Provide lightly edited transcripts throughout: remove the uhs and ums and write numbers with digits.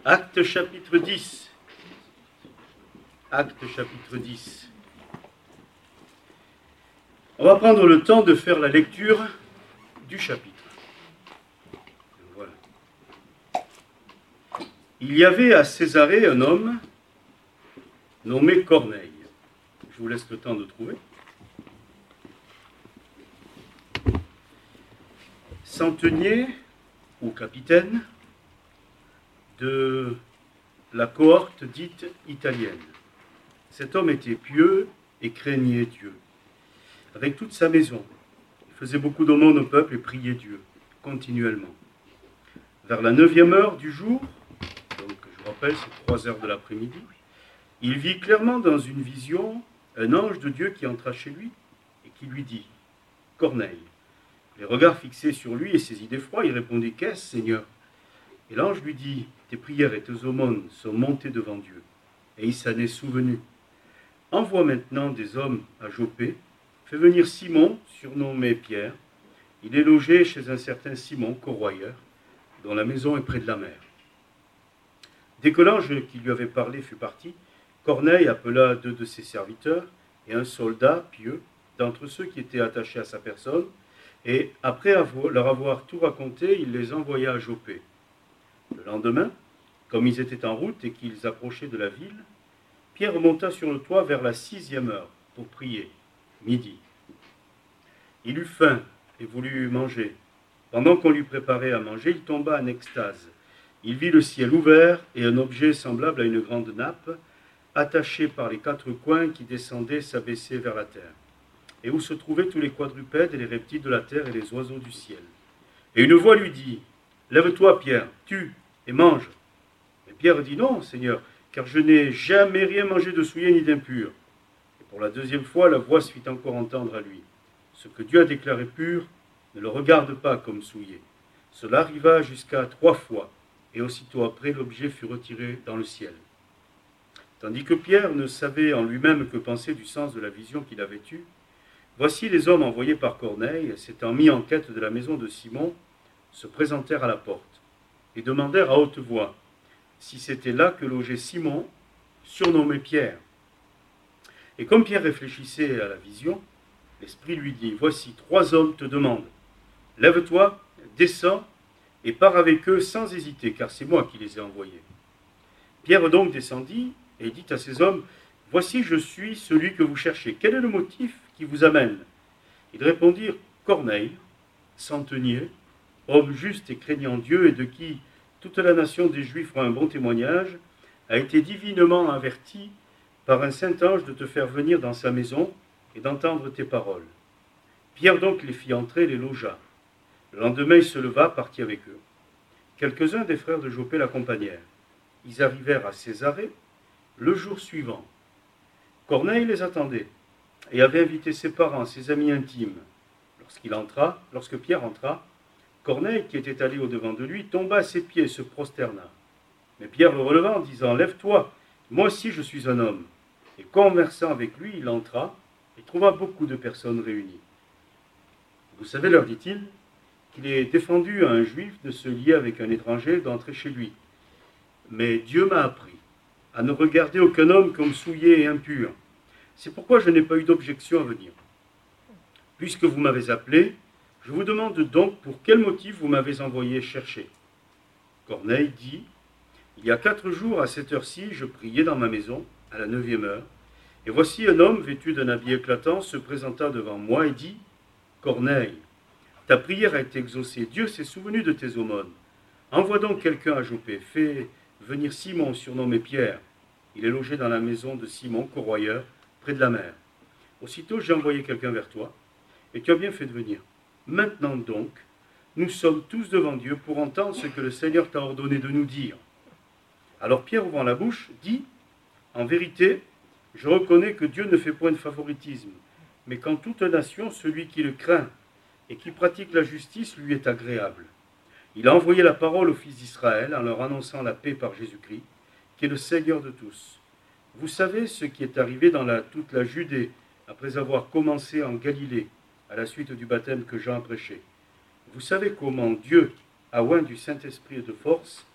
Actes chapitre 10. Actes chapitre 10. On va prendre le temps de faire la lecture du chapitre. Voilà. Il y avait à Césarée un homme nommé Corneille. Je vous laisse le temps de trouver. Centenier ou capitaine de la cohorte dite italienne. Cet homme était pieux et craignait Dieu. Avec toute sa maison, il faisait beaucoup d'aumônes au peuple et priait Dieu continuellement. Vers la 9e heure du jour, donc je vous rappelle, c'est 3 heures de l'après-midi, il vit clairement dans une vision un ange de Dieu qui entra chez lui et qui lui dit « Corneille ». Les regards fixés sur lui et saisi d'effroi, il répondit « Qu'est-ce, Seigneur ?» Et l'ange lui dit « Tes prières et tes aumônes sont montées devant Dieu. » Et il s'en est souvenu. « Envoie maintenant des hommes à Jopé. Fais venir Simon, surnommé Pierre. Il est logé chez un certain Simon, corroyeur, dont la maison est près de la mer. » Dès que l'ange qui lui avait parlé fut parti, Corneille appela 2 de ses serviteurs et un soldat pieux d'entre ceux qui étaient attachés à sa personne, et après leur avoir tout raconté, il les envoya à Jopé. Le lendemain, comme ils étaient en route et qu'ils approchaient de la ville, Pierre monta sur le toit vers la 6e heure pour prier, midi. Il eut faim et voulut manger. Pendant qu'on lui préparait à manger, il tomba en extase. Il vit le ciel ouvert et un objet semblable à une grande nappe, attaché par les 4 coins qui descendait s'abaisser vers la terre, et où se trouvaient tous les quadrupèdes et les reptiles de la terre et les oiseaux du ciel. Et une voix lui dit « Lève-toi, Pierre, tue et mange. » Et Pierre dit « Non, Seigneur, car je n'ai jamais rien mangé de souillé ni d'impur. » Et pour la 2e fois, la voix se fit encore entendre à lui. « Ce que Dieu a déclaré pur, ne le regarde pas comme souillé. » Cela arriva jusqu'à 3 fois, et aussitôt après, l'objet fut retiré dans le ciel. Tandis que Pierre ne savait en lui-même que penser du sens de la vision qu'il avait eue, voici les hommes envoyés par Corneille, s'étant mis en quête de la maison de Simon, se présentèrent à la porte et demandèrent à haute voix si c'était là que logeait Simon, surnommé Pierre. Et comme Pierre réfléchissait à la vision, l'Esprit lui dit « Voici 3 hommes te demandent. Lève-toi, descends et pars avec eux sans hésiter, car c'est moi qui les ai envoyés. » Pierre donc descendit et dit à ces hommes « Voici, je suis celui que vous cherchez. Quel est le motif qui vous amène ?» Ils répondirent « Corneille, centenier, homme juste et craignant Dieu et de qui toute la nation des Juifs rend un bon témoignage, a été divinement averti par un saint ange de te faire venir dans sa maison et d'entendre tes paroles. » Pierre donc les fit entrer et les logea. Le lendemain, il se leva, partit avec eux. Quelques-uns des frères de Jopé l'accompagnèrent. Ils arrivèrent à Césarée le jour suivant. Corneille les attendait et avait invité ses parents, ses amis intimes. Lorsque Pierre entra, Corneille, qui était allé au-devant de lui, tomba à ses pieds et se prosterna. Mais Pierre le releva en disant « Lève-toi, moi aussi je suis un homme. » Et conversant avec lui, il entra et trouva beaucoup de personnes réunies. « Vous savez, leur dit-il, qu'il est défendu à un juif de se lier avec un étranger, d'entrer chez lui. Mais Dieu m'a appris à ne regarder aucun homme comme souillé et impur. C'est pourquoi je n'ai pas eu d'objection à venir. Puisque vous m'avez appelé, je vous demande donc pour quel motif vous m'avez envoyé chercher. » Corneille dit « Il y a 4 jours, à cette heure-ci, je priais dans ma maison, à la 9e heure, et voici un homme vêtu d'un habit éclatant se présenta devant moi et dit « Corneille, ta prière a été exaucée, Dieu s'est souvenu de tes aumônes. Envoie donc quelqu'un à Jopé, fais venir Simon, surnommé Pierre. Il est logé dans la maison de Simon, corroyeur, près de la mer. Aussitôt j'ai envoyé quelqu'un vers toi, et tu as bien fait de venir. Maintenant donc, nous sommes tous devant Dieu pour entendre ce que le Seigneur t'a ordonné de nous dire. » Alors Pierre, ouvrant la bouche, dit « En vérité, je reconnais que Dieu ne fait point de favoritisme, mais qu'en toute nation, celui qui le craint et qui pratique la justice lui est agréable. Il a envoyé la parole aux fils d'Israël en leur annonçant la paix par Jésus-Christ, qui est le Seigneur de tous. Vous savez ce qui est arrivé dans toute la Judée, après avoir commencé en Galilée, à la suite du baptême que Jean prêchait. Vous savez comment Dieu a oint du Saint-Esprit et de force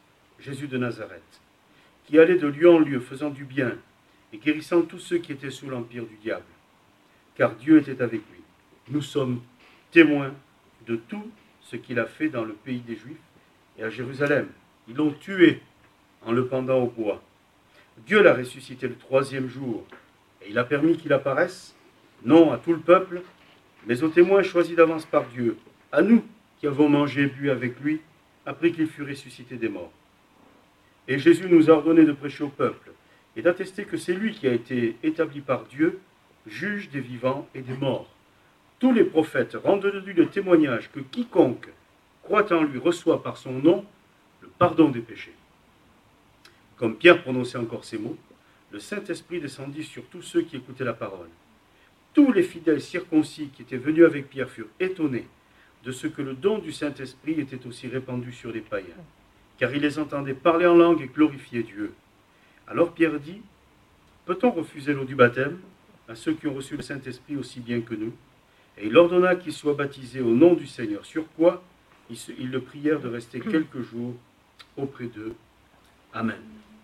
Jésus de Nazareth, qui allait de lieu en lieu, faisant du bien et guérissant tous ceux qui étaient sous l'empire du diable, car Dieu était avec lui. Nous sommes témoins de tout ce qu'il a fait dans le pays des Juifs et à Jérusalem. Ils l'ont tué en le pendant au bois. Dieu l'a ressuscité le 3e jour, et il a permis qu'il apparaisse, non à tout le peuple, mais aux témoins choisis d'avance par Dieu, à nous qui avons mangé et bu avec lui, après qu'il fut ressuscité des morts. Et Jésus nous a ordonné de prêcher au peuple, et d'attester que c'est lui qui a été établi par Dieu, juge des vivants et des morts. Tous les prophètes rendent de lui le témoignage que quiconque croit en lui reçoit par son nom le pardon des péchés. Comme Pierre prononçait encore ces mots, le Saint-Esprit descendit sur tous ceux qui écoutaient la parole. Tous les fidèles circoncis qui étaient venus avec Pierre furent étonnés de ce que le don du Saint-Esprit était aussi répandu sur les païens, car ils les entendaient parler en langue et glorifier Dieu. Alors Pierre dit, « Peut-on refuser l'eau du baptême à ceux qui ont reçu le Saint-Esprit aussi bien que nous ?» Et il ordonna qu'ils soient baptisés au nom du Seigneur, sur quoi ils le prièrent de rester quelques jours auprès d'eux. Amen.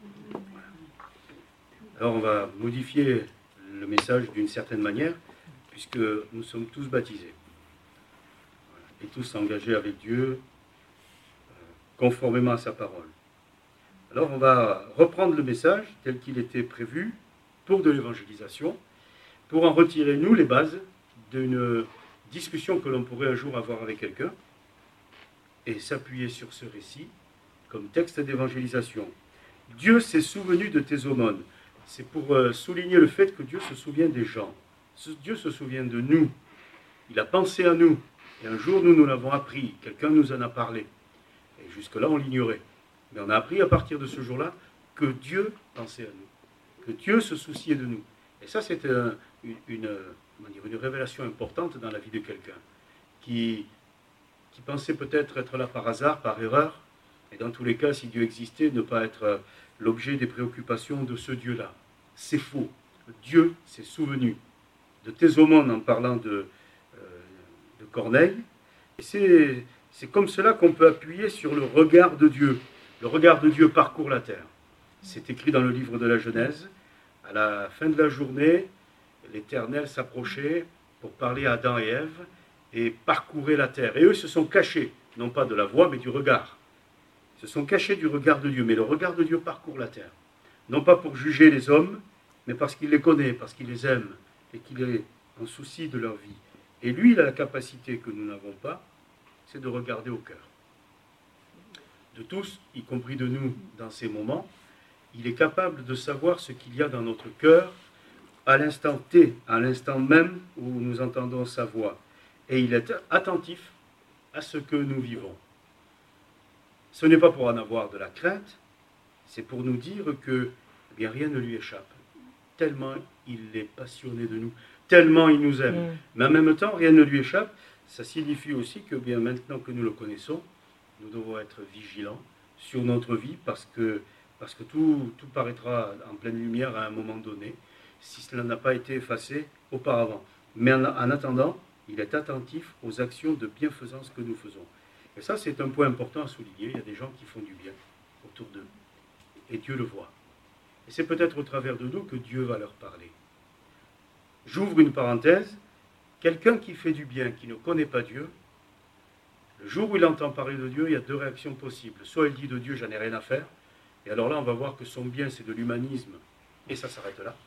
Alors on va modifier le message d'une certaine manière, puisque nous sommes tous baptisés. Et tous engagés avec Dieu, conformément à sa parole. Alors on va reprendre le message tel qu'il était prévu pour de l'évangélisation, pour en retirer, nous, les bases d'une discussion que l'on pourrait un jour avoir avec quelqu'un, et s'appuyer sur ce récit comme texte d'évangélisation. Dieu s'est souvenu de tes aumônes. C'est pour souligner le fait que Dieu se souvient des gens. Dieu se souvient de nous. Il a pensé à nous. Et un jour, nous l'avons appris. Quelqu'un nous en a parlé. Et jusque-là, on l'ignorait. Mais on a appris à partir de ce jour-là que Dieu pensait à nous. Que Dieu se souciait de nous. Et ça, c'est une révélation importante dans la vie de quelqu'un qui pensait peut-être être là par hasard, par erreur. Et dans tous les cas, si Dieu existait, ne pas être l'objet des préoccupations de ce Dieu-là. C'est faux. Dieu s'est souvenu de tes aumônes en parlant de Corneille. Et c'est comme cela qu'on peut appuyer sur le regard de Dieu. Le regard de Dieu parcourt la terre. C'est écrit dans le livre de la Genèse. À la fin de la journée, l'Éternel s'approchait pour parler à Adam et Ève et parcourait la terre. Et eux se sont cachés, non pas de la voix, mais du regard. Ils se sont cachés du regard de Dieu. Mais le regard de Dieu parcourt la terre. Non pas pour juger les hommes, mais parce qu'il les connaît, parce qu'il les aime et qu'il est en souci de leur vie. Et lui, il a la capacité que nous n'avons pas, c'est de regarder au cœur. De tous, y compris de nous dans ces moments, il est capable de savoir ce qu'il y a dans notre cœur à l'instant T, à l'instant même où nous entendons sa voix. Et il est attentif à ce que nous vivons. Ce n'est pas pour en avoir de la crainte, c'est pour nous dire que rien ne lui échappe. Tellement il est passionné de nous, tellement il nous aime. Mais en même temps, rien ne lui échappe. Ça signifie aussi que maintenant que nous le connaissons, nous devons être vigilants sur notre vie parce que tout paraîtra en pleine lumière à un moment donné, si cela n'a pas été effacé auparavant. Mais en attendant, il est attentif aux actions de bienfaisance que nous faisons. Et ça, c'est un point important à souligner. Il y a des gens qui font du bien autour d'eux. Et Dieu le voit. Et c'est peut-être au travers de nous que Dieu va leur parler. J'ouvre une parenthèse. Quelqu'un qui fait du bien, qui ne connaît pas Dieu, le jour où il entend parler de Dieu, il y a deux réactions possibles. Soit il dit de Dieu, j'en ai rien à faire. Et alors là, on va voir que son bien, c'est de l'humanisme. Et ça s'arrête là.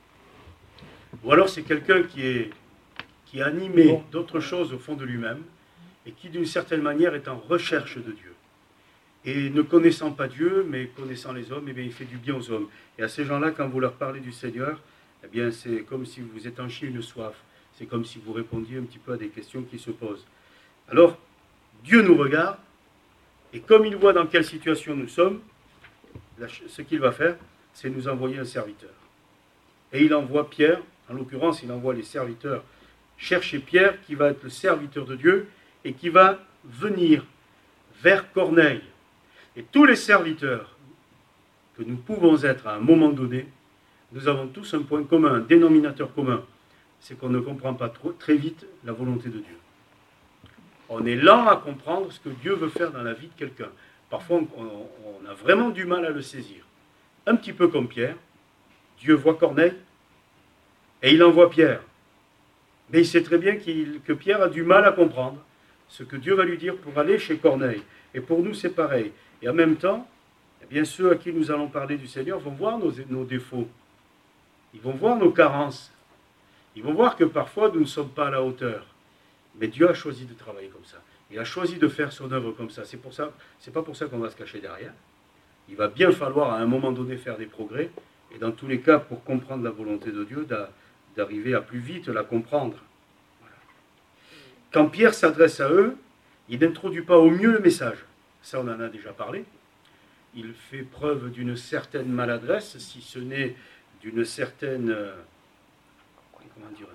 Ou alors c'est quelqu'un qui est animé d'autres choses au fond de lui-même et qui, d'une certaine manière, est en recherche de Dieu. Et ne connaissant pas Dieu, mais connaissant les hommes, il fait du bien aux hommes. Et à ces gens-là, quand vous leur parlez du Seigneur, c'est comme si vous étanchiez une soif. C'est comme si vous répondiez un petit peu à des questions qui se posent. Alors, Dieu nous regarde, et comme il voit dans quelle situation nous sommes, ce qu'il va faire, c'est nous envoyer un serviteur. Et il envoie Pierre, en l'occurrence, il envoie les serviteurs chercher Pierre, qui va être le serviteur de Dieu, et qui va venir vers Corneille. Et tous les serviteurs que nous pouvons être à un moment donné, nous avons tous un point commun, un dénominateur commun. C'est qu'on ne comprend pas très vite la volonté de Dieu. On est lent à comprendre ce que Dieu veut faire dans la vie de quelqu'un. Parfois, on a vraiment du mal à le saisir. Un petit peu comme Pierre, Dieu voit Corneille et il envoie Pierre. Mais il sait très bien que Pierre a du mal à comprendre ce que Dieu va lui dire pour aller chez Corneille. Et pour nous, c'est pareil. Et en même temps, eh bien, ceux à qui nous allons parler du Seigneur vont voir nos défauts. Ils vont voir nos carences. Ils vont voir que parfois, nous ne sommes pas à la hauteur. Mais Dieu a choisi de travailler comme ça. Il a choisi de faire son œuvre comme ça. C'est pas pour ça qu'on va se cacher derrière. Il va bien falloir à un moment donné faire des progrès. Et dans tous les cas, pour comprendre la volonté de Dieu, d'arriver à plus vite la comprendre. Voilà. Quand Pierre s'adresse à eux, il n'introduit pas au mieux le message. Ça, on en a déjà parlé. Il fait preuve d'une certaine maladresse, si ce n'est d'une certaine... comment dire,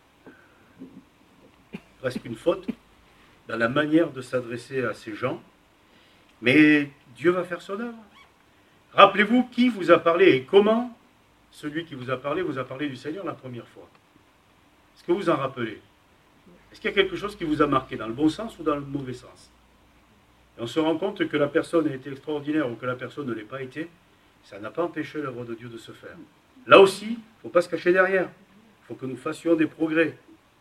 presque une faute dans la manière de s'adresser à ces gens. Mais Dieu va faire son œuvre. Rappelez-vous qui vous a parlé et comment celui qui vous a parlé du Seigneur la première fois. Est-ce que vous en rappelez? Est-ce qu'il y a quelque chose qui vous a marqué dans le bon sens ou dans le mauvais sens? Et on se rend compte que la personne a été extraordinaire ou que la personne ne l'ait pas été, ça n'a pas empêché l'œuvre de Dieu de se faire. Là aussi, il ne faut pas se cacher derrière. Il faut que nous fassions des progrès.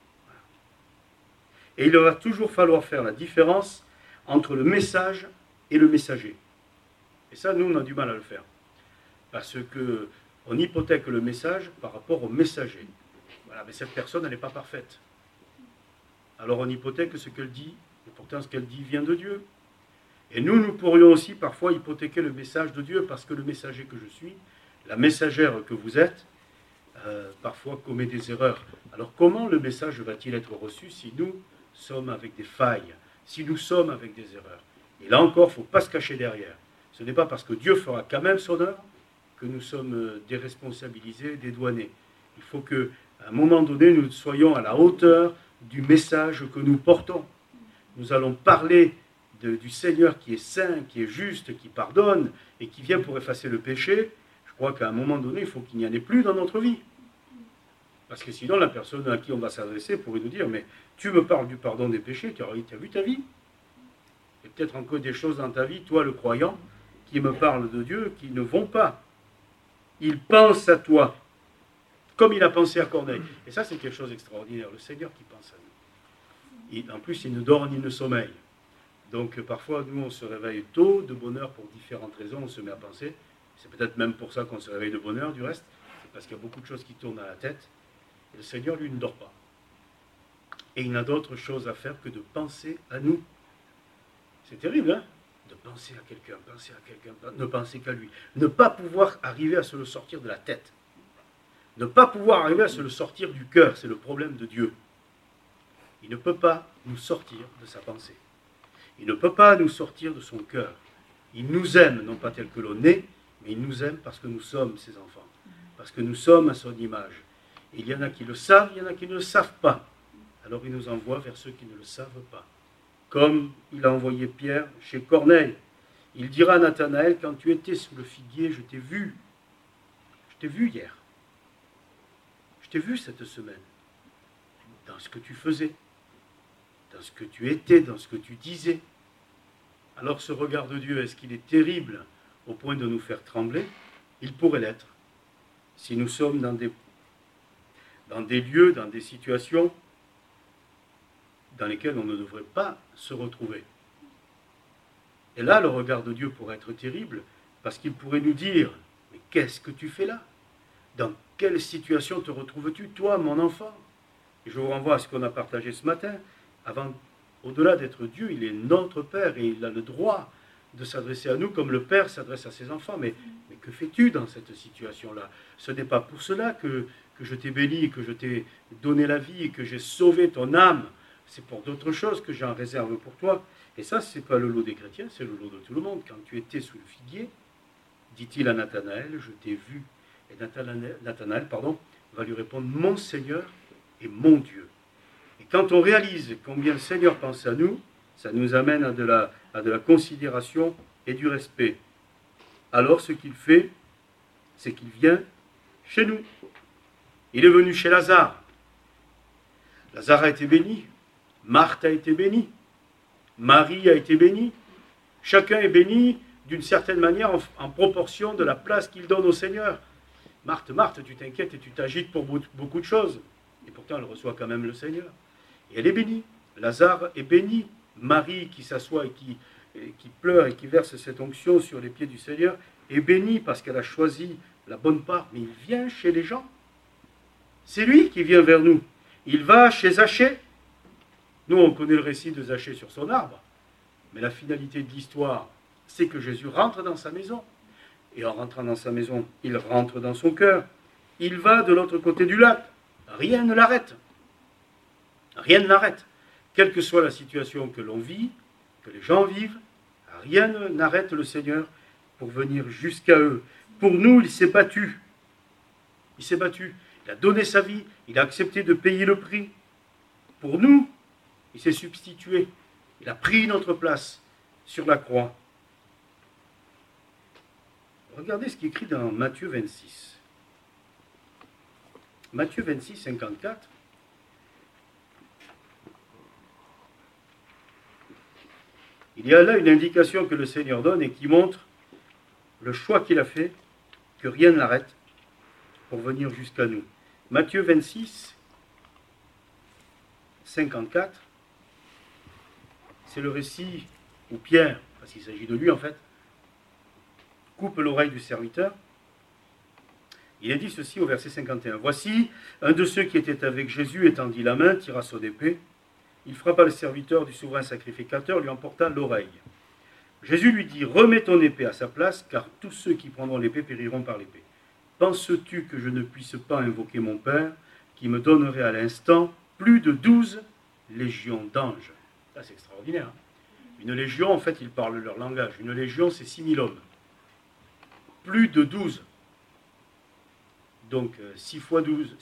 Et il va toujours falloir faire la différence entre le message et le messager. Et ça, nous, on a du mal à le faire. Parce qu'on hypothèque le message par rapport au messager. Voilà, mais cette personne, elle n'est pas parfaite. Alors on hypothèque ce qu'elle dit, et pourtant ce qu'elle dit vient de Dieu. Et nous pourrions aussi parfois hypothéquer le message de Dieu, parce que le messager que je suis, la messagère que vous êtes, parfois commet des erreurs. Alors comment le message va-t-il être reçu si nous sommes avec des failles, si nous sommes avec des erreurs? Et là encore, il ne faut pas se cacher derrière. Ce n'est pas parce que Dieu fera quand même son œuvre que nous sommes déresponsabilisés, dédouanés. Il faut qu'à un moment donné, nous soyons à la hauteur du message que nous portons. Nous allons parler du Seigneur qui est saint, qui est juste, qui pardonne et qui vient pour effacer le péché. Je crois qu'à un moment donné, il faut qu'il n'y en ait plus dans notre vie. Parce que sinon, la personne à qui on va s'adresser pourrait nous dire « Mais tu me parles du pardon des péchés, tu as vu ta vie ? Il y a peut-être encore des choses dans ta vie, toi le croyant, qui me parlent de Dieu, qui ne vont pas. Il pense à toi, comme il a pensé à Corneille. » Et ça, c'est quelque chose d'extraordinaire, le Seigneur qui pense à nous. Et en plus, il ne dort ni ne sommeille. Donc parfois, nous, on se réveille tôt, de bonne heure, pour différentes raisons, on se met à penser. C'est peut-être même pour ça qu'on se réveille de bonne heure, du reste. C'est parce qu'il y a beaucoup de choses qui tournent à la tête. Et le Seigneur, lui, ne dort pas. Et il n'a d'autre chose à faire que de penser à nous. C'est terrible, hein? De penser à quelqu'un, ne penser qu'à lui. Ne pas pouvoir arriver à se le sortir de la tête. Ne pas pouvoir arriver à se le sortir du cœur, c'est le problème de Dieu. Il ne peut pas nous sortir de sa pensée. Il ne peut pas nous sortir de son cœur. Il nous aime, non pas tel que l'on est, mais il nous aime parce que nous sommes ses enfants. Parce que nous sommes à son image. Et il y en a qui le savent, il y en a qui ne le savent pas. Alors il nous envoie vers ceux qui ne le savent pas. Comme il a envoyé Pierre chez Corneille. Il dira à Nathanaël, quand tu étais sous le figuier, je t'ai vu. Je t'ai vu hier. Je t'ai vu cette semaine. Dans ce que tu faisais. Dans ce que tu étais, dans ce que tu disais. Alors ce regard de Dieu, est-ce qu'il est terrible au point de nous faire trembler? Il pourrait l'être. Si nous sommes dans des lieux, dans des situations dans lesquelles on ne devrait pas se retrouver. Et là, le regard de Dieu pourrait être terrible, parce qu'il pourrait nous dire, mais qu'est-ce que tu fais là? Dans quelle situation te retrouves-tu, toi, mon enfant? Et je vous renvoie à ce qu'on a partagé ce matin. Au-delà d'être Dieu, il est notre Père, et il a le droit de s'adresser à nous comme le Père s'adresse à ses enfants. Mais que fais-tu dans cette situation-là? Ce n'est pas pour cela que je t'ai béni, que je t'ai donné la vie, et que j'ai sauvé ton âme. C'est pour d'autres choses que j'en réserve pour toi. Et ça, ce n'est pas le lot des chrétiens, c'est le lot de tout le monde. Quand tu étais sous le figuier, dit-il à Nathanaël, je t'ai vu. Et Nathanaël, va lui répondre, mon Seigneur et mon Dieu. Et quand on réalise combien le Seigneur pense à nous, ça nous amène à de la considération et du respect. Alors ce qu'il fait, c'est qu'il vient chez nous. Il est venu chez Lazare. Lazare a été béni. Marthe a été bénie. Marie a été bénie. Chacun est béni d'une certaine manière en proportion de la place qu'il donne au Seigneur. Marthe, Marthe, tu t'inquiètes et tu t'agites pour beaucoup de choses. Et pourtant, elle reçoit quand même le Seigneur. Et elle est bénie. Lazare est béni. Marie, qui s'assoit et qui pleure et qui verse cette onction sur les pieds du Seigneur, est bénie parce qu'elle a choisi la bonne part. Mais il vient chez les gens. C'est lui qui vient vers nous. Il va chez Zachée. Nous, on connaît le récit de Zachée sur son arbre. Mais la finalité de l'histoire, c'est que Jésus rentre dans sa maison. Et en rentrant dans sa maison, il rentre dans son cœur. Il va de l'autre côté du lac. Rien ne l'arrête. Rien ne l'arrête. Quelle que soit la situation que l'on vit, que les gens vivent, rien n'arrête le Seigneur pour venir jusqu'à eux. Pour nous, il s'est battu. Il s'est battu. Il a donné sa vie. Il a accepté de payer le prix. Pour nous, il s'est substitué. Il a pris notre place sur la croix. Regardez ce qui est écrit dans Matthieu 26. Matthieu 26, 54. Il y a là une indication que le Seigneur donne et qui montre le choix qu'il a fait, que rien ne l'arrête pour venir jusqu'à nous. Matthieu 26, 54. C'est le récit où Pierre, parce qu'il s'agit de lui en fait, coupe l'oreille du serviteur. Il est dit ceci au verset 51. Voici, un de ceux qui étaient avec Jésus étendit la main, tira son épée. Il frappa le serviteur du souverain sacrificateur, lui emporta l'oreille. Jésus lui dit, remets ton épée à sa place, car tous ceux qui prendront l'épée périront par l'épée. Penses-tu que je ne puisse pas invoquer mon Père, qui me donnerait à l'instant plus de 12 légions d'anges? Là, c'est extraordinaire. Une légion, en fait, ils parlent leur langage. Une légion, c'est 6000 hommes. Plus de 12. Donc, 6 fois 12,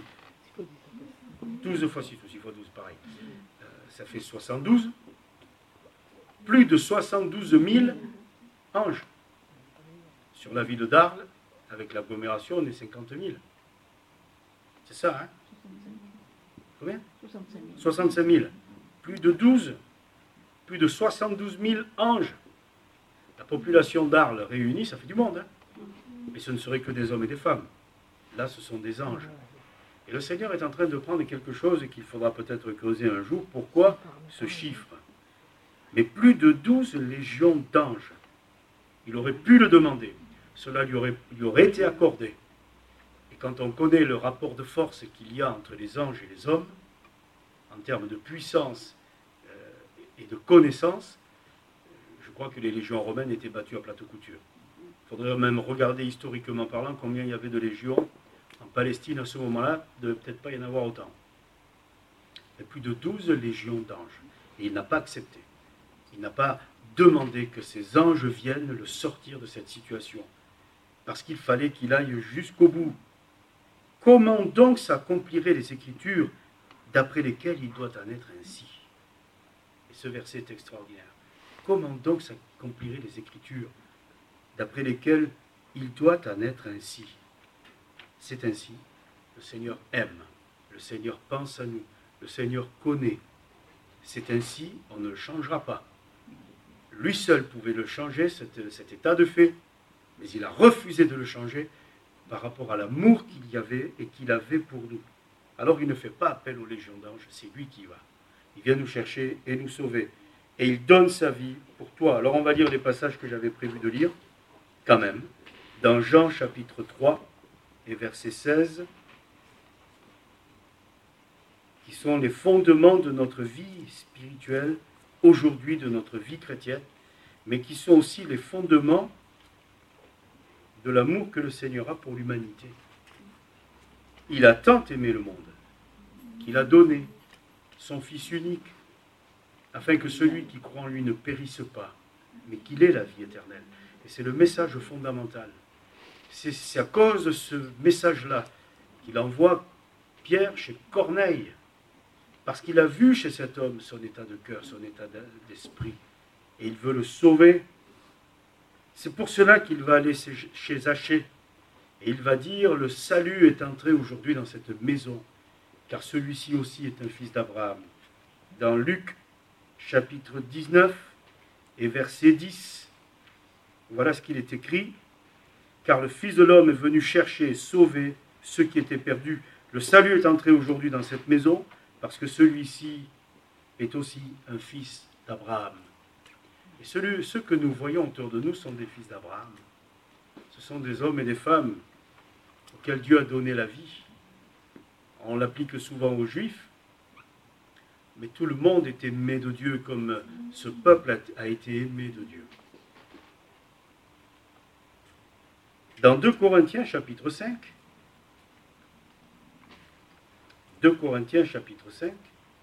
12 fois 6 ou 6 fois 12, pareil. Ça fait 72. Plus de 72 000 anges. Sur la ville d'Arles, avec l'agglomération, on est 50 000. C'est ça, hein? Combien? 65 000. Plus de 12. Plus de 72 000 anges. La population d'Arles réunie, ça fait du monde, hein? Mais ce ne serait que des hommes et des femmes. Là, ce sont des anges. Et le Seigneur est en train de prendre quelque chose qu'il faudra peut-être creuser un jour. Pourquoi ce chiffre? Mais plus de 12 légions d'anges. Il aurait pu le demander. Cela lui aurait été accordé. Et quand on connaît le rapport de force qu'il y a entre les anges et les hommes, en termes de puissance et de connaissance, je crois que les légions romaines étaient battues à plate couture. Il faudrait même regarder historiquement parlant combien il y avait de légions en Palestine à ce moment-là, il ne devait peut-être pas y en avoir autant. Il y a plus de 12 légions d'anges. Et il n'a pas accepté. Il n'a pas demandé que ces anges viennent le sortir de cette situation. Parce qu'il fallait qu'il aille jusqu'au bout. Comment donc s'accompliraient les Écritures d'après lesquelles il doit en être ainsi? Et ce verset est extraordinaire. Comment donc s'accompliraient les Écritures d'après lesquelles il doit en être ainsi? C'est ainsi. Le Seigneur aime. Le Seigneur pense à nous. Le Seigneur connaît. C'est ainsi, on ne le changera pas. Lui seul pouvait le changer, cet état de fait, mais il a refusé de le changer par rapport à l'amour qu'il y avait et qu'il avait pour nous. Alors il ne fait pas appel aux légions d'anges, c'est lui qui va. Il vient nous chercher et nous sauver. Et il donne sa vie pour toi. Alors on va lire les passages que j'avais prévu de lire, quand même, dans Jean chapitre 3 et verset 16, qui sont les fondements de notre vie spirituelle, aujourd'hui de notre vie chrétienne, mais qui sont aussi les fondements de l'amour que le Seigneur a pour l'humanité. Il a tant aimé le monde qu'il a donné son Fils unique, afin que celui qui croit en lui ne périsse pas, mais qu'il ait la vie éternelle. Et c'est le message fondamental. C'est à cause de ce message-là qu'il envoie Pierre chez Corneille, parce qu'il a vu chez cet homme son état de cœur, son état d'esprit, et il veut le sauver. C'est pour cela qu'il va aller chez Zachée, et il va dire, le salut est entré aujourd'hui dans cette maison, car celui-ci aussi est un fils d'Abraham. Dans Luc chapitre 19 et et verset 10. Voilà ce qu'il est écrit. Car le Fils de l'homme est venu chercher et sauver ceux qui étaient perdus. Le salut est entré aujourd'hui dans cette maison parce que celui-ci est aussi un fils d'Abraham. Et ceux que nous voyons autour de nous sont des fils d'Abraham. Ce sont des hommes et des femmes auxquels Dieu a donné la vie. On l'applique souvent aux Juifs, mais tout le monde est aimé de Dieu comme ce peuple a été aimé de Dieu. Dans 2 Corinthiens chapitre 5, 2 Corinthiens chapitre 5,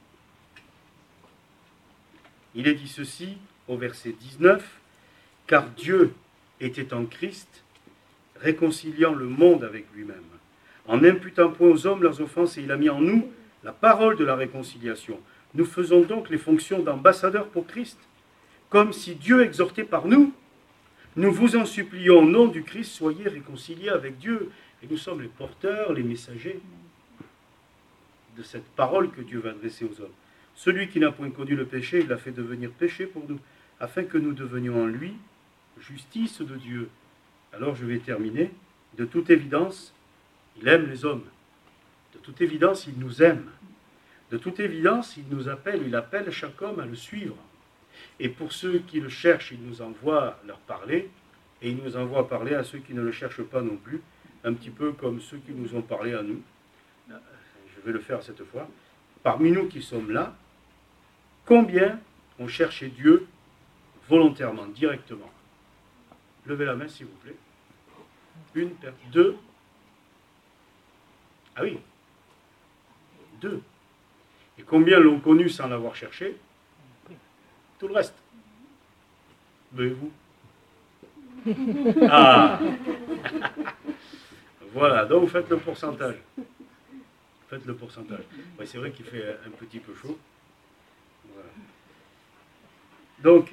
il est dit ceci au verset 19, « Car Dieu était en Christ, réconciliant le monde avec lui-même, en n'imputant point aux hommes leurs offenses, et il a mis en nous la parole de la réconciliation. Nous faisons donc les fonctions d'ambassadeurs pour Christ, comme si Dieu exhortait par nous. Nous vous en supplions au nom du Christ, soyez réconciliés avec Dieu. » Et nous sommes les porteurs, les messagers de cette parole que Dieu va adresser aux hommes. Celui qui n'a point connu le péché, il l'a fait devenir péché pour nous, afin que nous devenions en lui justice de Dieu. Alors je vais terminer. De toute évidence, il aime les hommes. De toute évidence, il nous aime. De toute évidence, il nous appelle, il appelle chaque homme à le suivre. Et pour ceux qui le cherchent, il nous envoie leur parler, et il nous envoie parler à ceux qui ne le cherchent pas non plus, un petit peu comme ceux qui nous ont parlé à nous. Je vais le faire cette fois. Parmi nous qui sommes là, combien ont cherché Dieu volontairement, directement? Levez la main s'il vous plaît. Une, deux. Ah oui, deux. Et combien l'ont connu sans l'avoir cherché? Tout le reste. Mais vous? Ah. Voilà, donc vous faites le pourcentage. Faites le pourcentage. Ouais, c'est vrai qu'il fait un petit peu chaud. Voilà. Donc,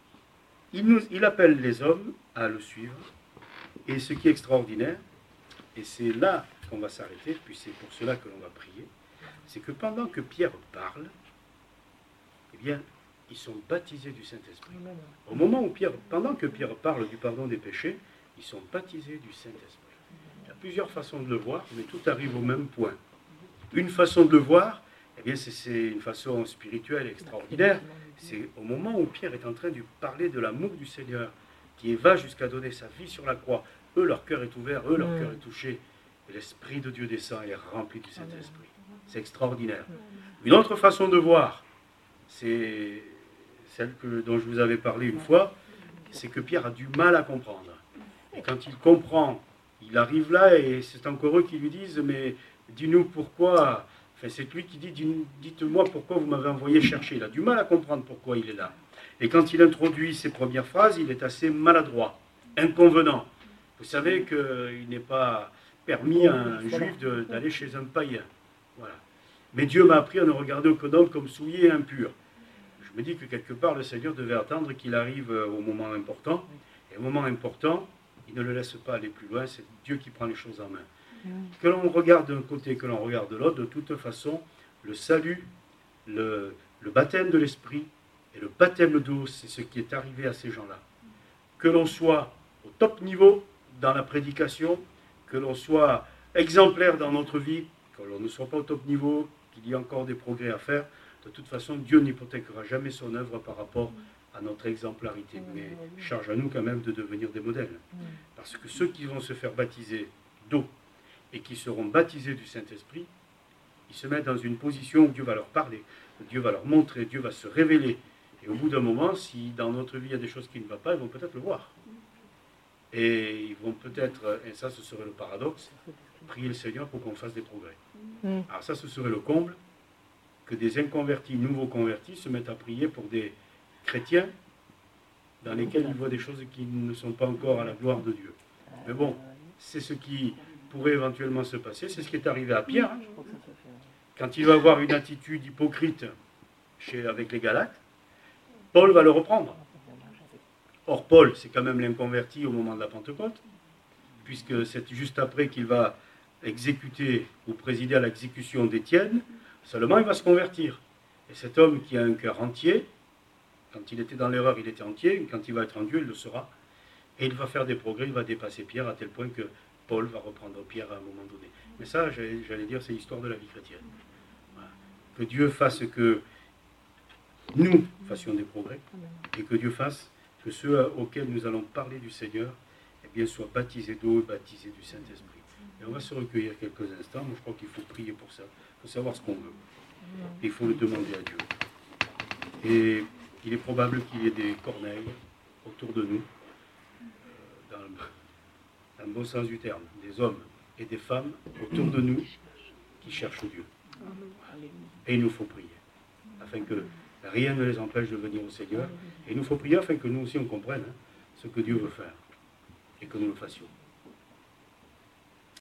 il appelle les hommes à le suivre. Et ce qui est extraordinaire, et c'est là qu'on va s'arrêter, puis c'est pour cela que l'on va prier, c'est que pendant que Pierre parle, eh bien, ils sont baptisés du Saint-Esprit. Au moment où pendant que Pierre parle du pardon des péchés, ils sont baptisés du Saint-Esprit. Il y a plusieurs façons de le voir, mais tout arrive au même point. Une façon de le voir, eh bien, c'est une façon spirituelle extraordinaire. C'est au moment où Pierre est en train de parler de l'amour du Seigneur, qui va jusqu'à donner sa vie sur la croix. Eux, leur cœur est ouvert, eux, leur cœur est touché. Et l'Esprit de Dieu descend et est rempli du Saint-Esprit. C'est extraordinaire. Une autre façon de voir, c'est celle dont je vous avais parlé une fois, c'est que Pierre a du mal à comprendre. Et quand il comprend, il arrive là et c'est encore eux qui lui disent « Mais dis-nous pourquoi... » Enfin, c'est lui qui dit « Dites-moi pourquoi vous m'avez envoyé chercher. » Il a du mal à comprendre pourquoi il est là. Et quand il introduit ses premières phrases, il est assez maladroit, inconvenant. Vous savez qu'il n'est pas permis à un juif d'aller chez un païen. Voilà. Mais Dieu m'a appris à ne regarder aucun homme comme souillé et impur. Je me dis que quelque part, le Seigneur devait attendre qu'il arrive au moment important. Et au moment important, il ne le laisse pas aller plus loin. C'est Dieu qui prend les choses en main. Que l'on regarde d'un côté, que l'on regarde de l'autre, de toute façon, le salut, le baptême de l'Esprit et le baptême d'eau, c'est ce qui est arrivé à ces gens-là. Que l'on soit au top niveau dans la prédication, que l'on soit exemplaire dans notre vie, que l'on ne soit pas au top niveau, qu'il y ait encore des progrès à faire, de toute façon, Dieu n'hypothèquera jamais son œuvre par rapport à notre exemplarité. Mais charge à nous quand même de devenir des modèles. Parce que ceux qui vont se faire baptiser d'eau et qui seront baptisés du Saint-Esprit, ils se mettent dans une position où Dieu va leur parler, où Dieu va leur montrer, Dieu va se révéler. Et au bout d'un moment, si dans notre vie il y a des choses qui ne vont pas, ils vont peut-être le voir. Et ils vont peut-être, et ça ce serait le paradoxe, prier le Seigneur pour qu'on fasse des progrès. Alors ça ce serait le comble, que des inconvertis, nouveaux convertis, se mettent à prier pour des chrétiens dans lesquels ils voient des choses qui ne sont pas encore à la gloire de Dieu. Mais bon, c'est ce qui pourrait éventuellement se passer, c'est ce qui est arrivé à Pierre. Quand il va avoir une attitude hypocrite avec les Galates, Paul va le reprendre. Or, Paul, c'est quand même l'inconverti au moment de la Pentecôte, puisque c'est juste après qu'il va exécuter ou présider à l'exécution d'Étienne, seulement il va se convertir. Et cet homme qui a un cœur entier, Quand il était dans l'erreur, il était entier. Quand il va être en Dieu, il le sera. Et il va faire des progrès, il va dépasser Pierre à tel point que Paul va reprendre Pierre à un moment donné. Mais ça, j'allais dire, c'est l'histoire de la vie chrétienne. Voilà. Que Dieu fasse que nous fassions des progrès et que Dieu fasse que ceux auxquels nous allons parler du Seigneur eh bien, soient baptisés d'eau et baptisés du Saint-Esprit. Et on va se recueillir quelques instants. Moi, je crois qu'il faut prier pour ça. Il faut savoir ce qu'on veut. Et il faut le demander à Dieu. Et il est probable qu'il y ait des corneilles autour de nous, dans le bon sens du terme, des hommes et des femmes autour de nous qui cherchent Dieu. Et il nous faut prier, afin que rien ne les empêche de venir au Seigneur. Et il nous faut prier afin que nous aussi on comprenne ce que Dieu veut faire et que nous le fassions.